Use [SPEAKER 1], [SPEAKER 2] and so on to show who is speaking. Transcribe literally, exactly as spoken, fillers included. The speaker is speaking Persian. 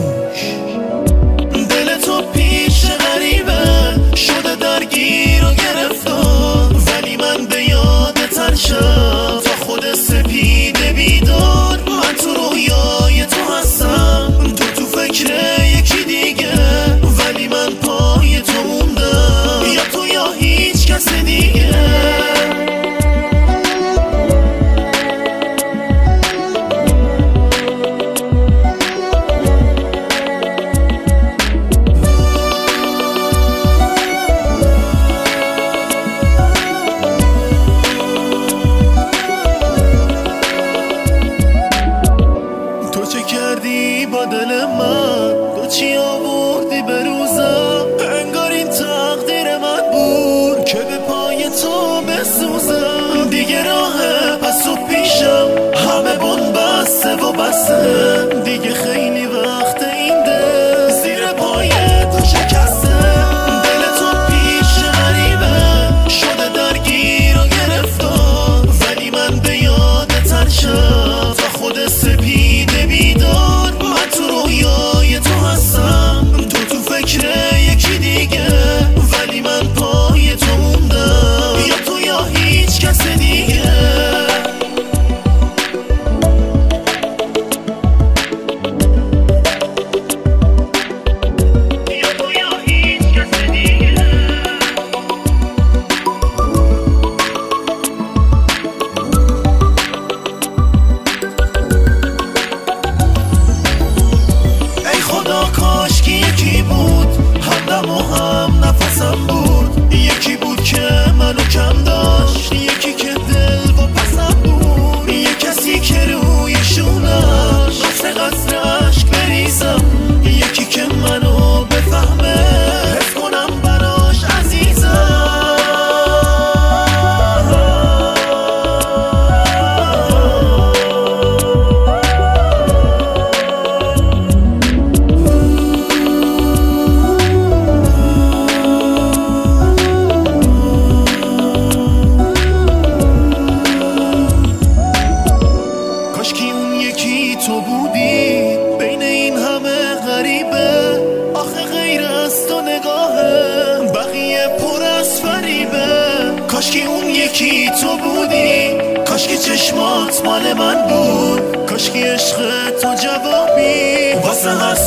[SPEAKER 1] فراموش. دل تو پیش غریبه شده درگیر و گرفتار، ولی من به یاد ترشم تا خود سپیده بیدار. من تو رویای تو هستم، تو تو فکر یکی دیگه، ولی من پای تو موندم، یا تو یا هیچ کس دیگه. با دل من تو چی آوردی به روزم، انگار این تقدیر من بود که به پای تو بسوزم. دیگه راه پس و پیشم همه بن بسته و بسته، دیگه خیلی وقت این دل زیر پای تو شکسته. دل تو پیش غریبه شده درگیر و گرفتار، ولی من به یاد ترشم تا خود سپیده بیدار. من تو رویای تو هستم، تو تو فکر یکی دیگه، ولی من پای تو موندم، یا تو یا هیچ کس دیگه. یا تو یا هیچ کس دیگه. ای خدا کاش که یکی بود همدم و هم نفسم بود، یکی بود که منو کم داشت، یکی که دل و پسم بود، یه کسی که روی شونش قصر قصر عشق بریزم، یکی که منو بفهمه حس کنم براش عزیزم. تو بودی بین این همه غریبه، آخه غیر از تو نگاهه بقیه پر از فریبه. کاش که اون یکی تو بودی، کاش که چشمات مال من بود، کاش که عشق تو جوابی واسه هر